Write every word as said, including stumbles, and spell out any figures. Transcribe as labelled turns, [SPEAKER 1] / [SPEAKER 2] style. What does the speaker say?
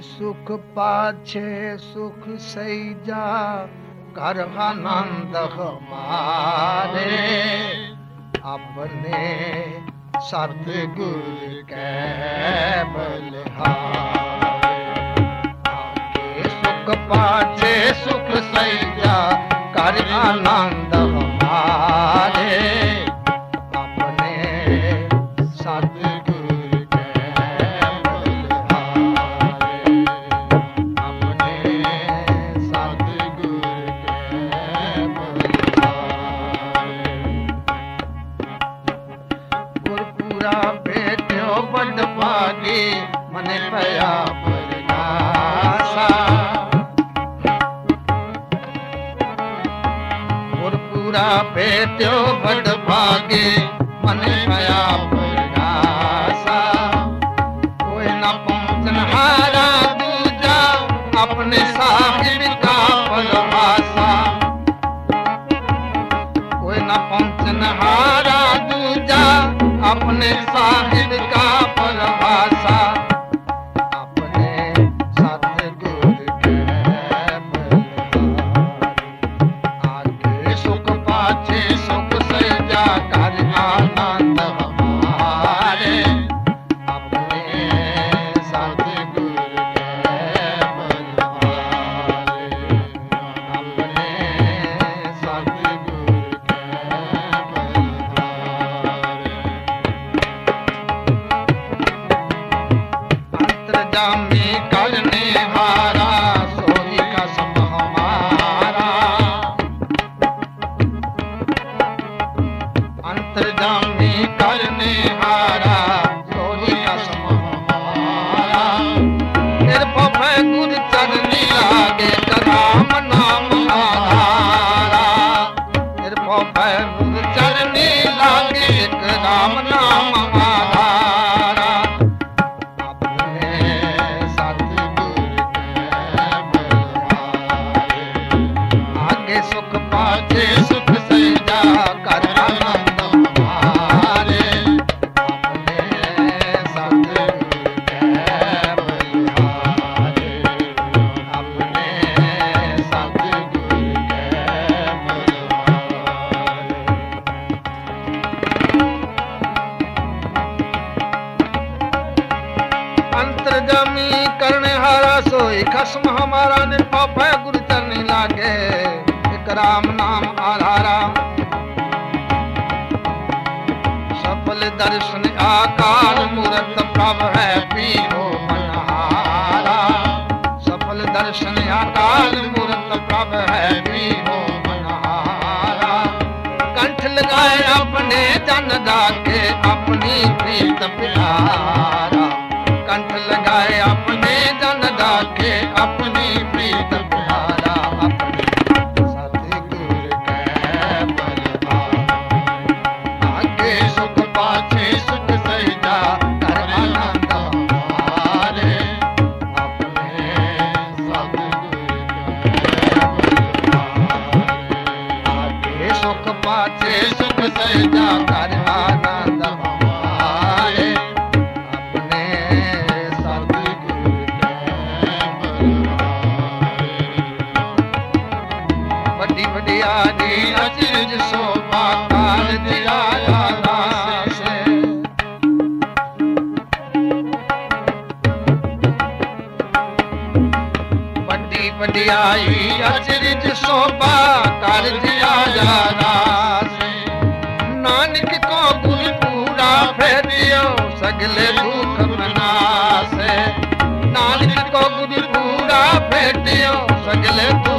[SPEAKER 1] सुख पाछे सुख सैजा कर आनंद हमारे अपने सतगुर के बलिहारे। आगे सुख पाछे सुख सैजा कर आनंद हमारे अपने सतगुर मन पया परनासा और पूरा बेट्यो बड़ भागे मन पया परनासा। कोई न पहुंचन हारा दूजा अपने साहिब का परभाषा। कोई न पहुंचन हारा दूजा अपने साहिब का परभाषा। जामी करने हारा सोई कसम हमारा। अंतर्जामी करने हारा सोई कसम हमारा। निरपै गुर चरनी लागे राम नाम आधारा। निरपै गुर चरनी लागे राम नाम आधारा। सुख पाछे सुख सैजा कर आनंद हमारे अपने सतगुर के बलिहारे। अपने सतगुर के बलिहारे। अंतर्जामी करने हारा सोई खस्म हमारा। निरपै गुरु चरनी लागे राम नाम आधारा। सफल दर्शन आकार मूरत प्रभ है पीरो मनहारा। सफल दर्शन आकार मूरत प्रभ है पीरो मनहारा। कंठ लगाए अपने जन दाके अपनी प्रीत प्यारा। कंठ लगाए अपने जन दाके अपनी प्रीत प्यारा। सुख पाछे सुख सैजा कर आनंद हमारे अपने सतगुर के बलिहारे। बड़ी बड़ियारी अचरज शोभा काल दिया से। बड़ी बड़ियाई अचरज शोभा कर दिया से। नानक को गुर पूरा फेरियो सगले दुख मनासे। नानक को गुर पूरा फेरियो सगले दुख